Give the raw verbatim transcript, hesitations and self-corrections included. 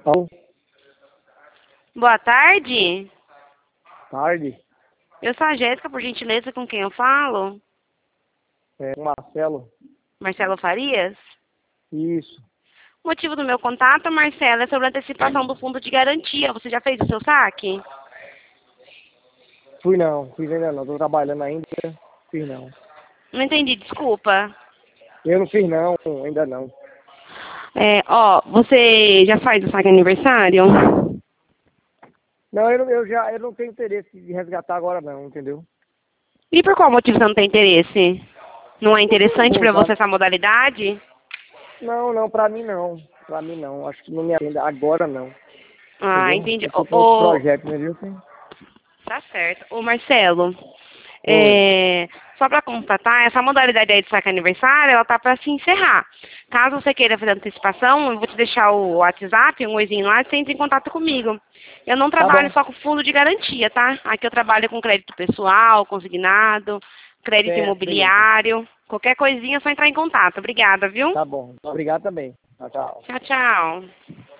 Alô? Boa tarde. Tarde. Eu sou a Jéssica, por gentileza, com quem eu falo? É o Marcelo. Marcelo Farias? Isso. O motivo do meu contato, Marcelo, é sobre a antecipação do fundo de garantia. Você já fez o seu saque? Fui não, fiz ainda não. Tô trabalhando ainda. Fiz não. Não entendi, desculpa. Eu não fiz não, ainda não. É, ó, você já faz o saque aniversário? Não, eu, não- eu já eu não tenho interesse de resgatar agora não, entendeu? E por qual motivo você não tem interesse? Não é Porque eu não interessante vou para usar. você essa modalidade? Não, não, pra mim não. Pra mim não. Acho que não me atende agora não. Ah, Entendeu? entendi. Eu tô Ô, com outro ô, projeto, entendeu? tá certo. Ô, Marcelo, Oi. é, só para constatar, essa modalidade aí de saque aniversário, ela tá para se encerrar. Caso você queira fazer antecipação, eu vou te deixar o WhatsApp, um oizinho lá, você entra em contato comigo. Eu não Tá trabalho bom. só com fundo de garantia, tá? Aqui eu trabalho com crédito pessoal, consignado, crédito Certo, beleza. imobiliário. Qualquer coisinha é só entrar em contato. Obrigada, viu? Tá bom. Obrigado também. Tchau, tchau. Tchau, tchau.